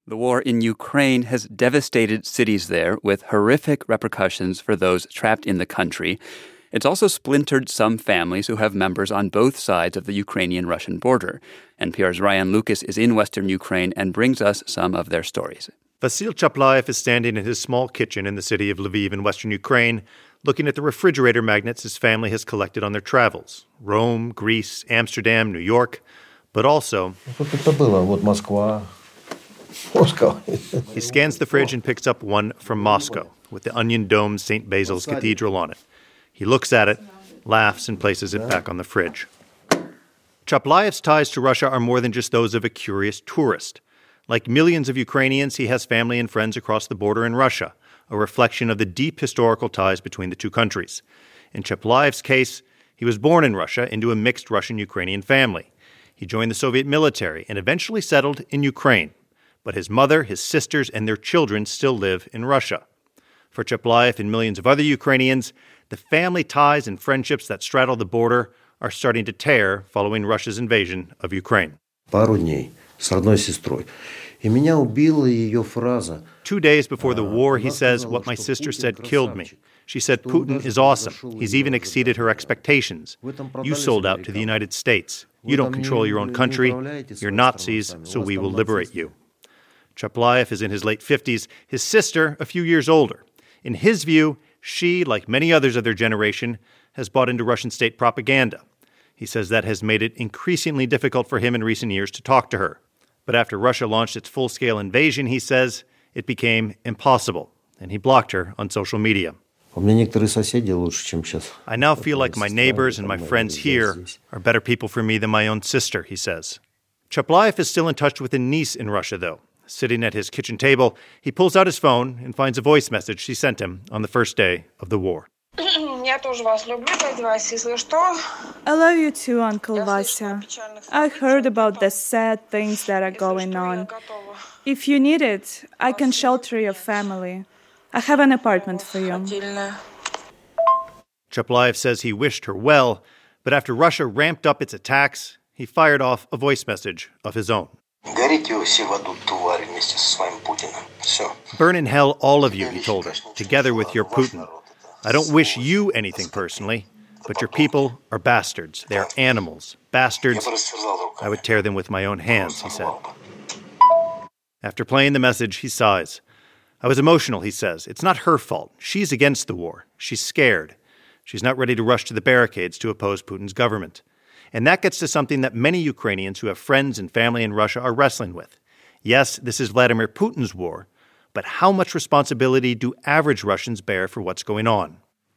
The war in Ukraine has devastated cities there with horrific repercussions for those trapped in the country. It's also splintered some families who have members on both sides of the Ukrainian-Russian border. NPR's Ryan Lucas is in western Ukraine and brings us some of their stories. Vasyl Chaplayev is standing in his small kitchen in the city of Lviv in western Ukraine, looking at the refrigerator magnets his family has collected on their travels. Rome, Greece, Amsterdam, New York, but also... He scans the fridge and picks up one from Moscow with the onion-domed St. Basil's Cathedral on it. He looks at it, laughs, and places it back on the fridge. Chaplayev's ties to Russia are more than just those of a curious tourist. Like millions of Ukrainians, he has family and friends across the border in Russia, a reflection of the deep historical ties between the two countries. In Chaplayev's case, he was born in Russia into a mixed Russian-Ukrainian family. He joined the Soviet military and eventually settled in Ukraine. But his mother, his sisters, and their children still live in Russia. For Chaplayev and millions of other Ukrainians, the family ties and friendships that straddle the border are starting to tear following Russia's invasion of Ukraine. 2 days before the war, he says, what my sister said killed me. She said, Putin is awesome. He's even exceeded her expectations. You sold out to the United States. You don't control your own country. You're Nazis, so we will liberate you. Chaplayev is in his late 50s, his sister a few years older. In his view, she, like many others of their generation, has bought into Russian state propaganda. He says that has made it increasingly difficult for him in recent years to talk to her. But after Russia launched its full-scale invasion, he says, it became impossible, and he blocked her on social media. I now feel like my neighbors and my friends here are better people for me than my own sister, he says. Chaplayev is still in touch with a niece in Russia, though. Sitting at his kitchen table, he pulls out his phone and finds a voice message she sent him on the first day of the war. I love you too, Uncle Vasya. I heard about the sad things that are going on. If you need it, I can shelter your family. I have an apartment for you. Chaplayev says he wished her well, but after Russia ramped up its attacks, he fired off a voice message of his own. Burn in hell, all of you, he told her, together with your Putin. I don't wish you anything personally, but your people are bastards. They are animals, bastards. I would tear them with my own hands, he said. After playing the message, he sighs. I was emotional, he says. It's not her fault. She's against the war. She's scared. She's not ready to rush to the barricades to oppose Putin's government. And that gets to something that many Ukrainians who have friends and family in Russia are wrestling with. Yes, this is Vladimir Putin's war, but how much responsibility do average Russians bear for what's going on?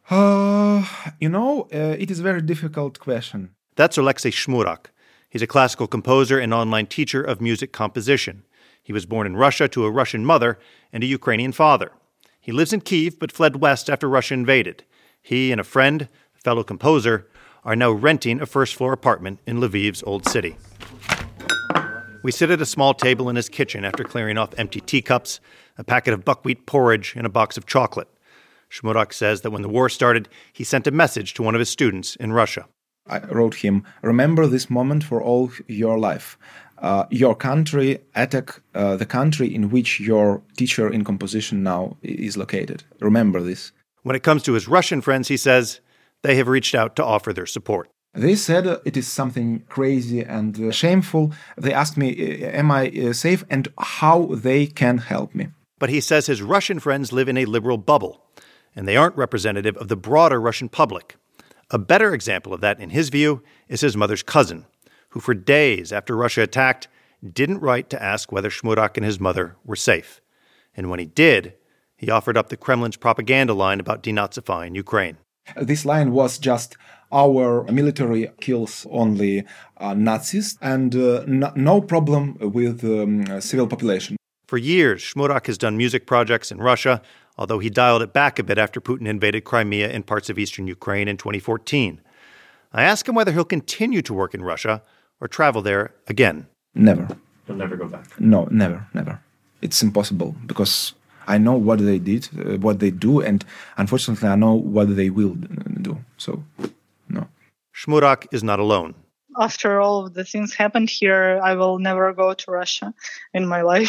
It is a very difficult question. That's Alexei Shmurak. He's a classical composer and online teacher of music composition. He was born in Russia to a Russian mother and a Ukrainian father. He lives in Kyiv but fled west after Russia invaded. He and a friend, a fellow composer, are now renting a first-floor apartment in Lviv's old city. We sit at a small table in his kitchen after clearing off empty teacups, a packet of buckwheat porridge, and a box of chocolate. Shmurak says that when the war started, he sent a message to one of his students in Russia. I wrote him, remember this moment for all your life. Your country attack the country in which your teacher in composition now is located. Remember this. When it comes to his Russian friends, he says, they have reached out to offer their support. They said it is something crazy and shameful. They asked me, am I safe and how they can help me. But he says his Russian friends live in a liberal bubble, and they aren't representative of the broader Russian public. A better example of that, in his view, is his mother's cousin, who for days after Russia attacked, didn't write to ask whether Shmurak and his mother were safe. And when he did, he offered up the Kremlin's propaganda line about denazifying Ukraine. This line was just, our military kills only Nazis and no problem with civil population. For years, Shmurak has done music projects in Russia, although he dialed it back a bit after Putin invaded Crimea and parts of eastern Ukraine in 2014. I ask him whether he'll continue to work in Russia or travel there again. Never. He'll never go back? No, never. It's impossible because I know what they did, what they do, and unfortunately I know what they will do. So, no. Shmurak is not alone. After all of the things happened here, I will never go to Russia in my life.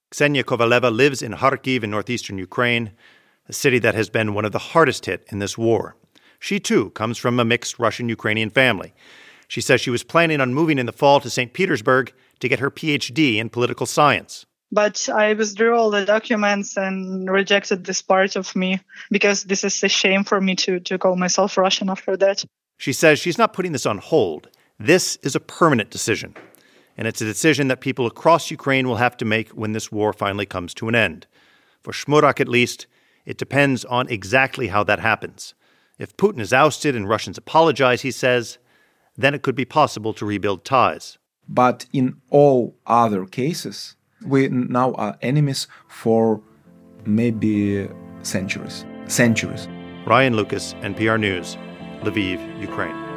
Ksenia Kovaleva lives in Kharkiv in northeastern Ukraine, a city that has been one of the hardest hit in this war. She, too, comes from a mixed Russian-Ukrainian family. She says she was planning on moving in the fall to St. Petersburg to get her PhD in political science. But I withdrew all the documents and rejected this part of me because this is a shame for me to call myself Russian after that. She says she's not putting this on hold. This is a permanent decision. And it's a decision that people across Ukraine will have to make when this war finally comes to an end. For Shmurak, at least, it depends on exactly how that happens. If Putin is ousted and Russians apologize, he says, then it could be possible to rebuild ties. But in all other cases, we now are enemies for maybe centuries. Ryan Lucas, NPR News, Lviv, Ukraine.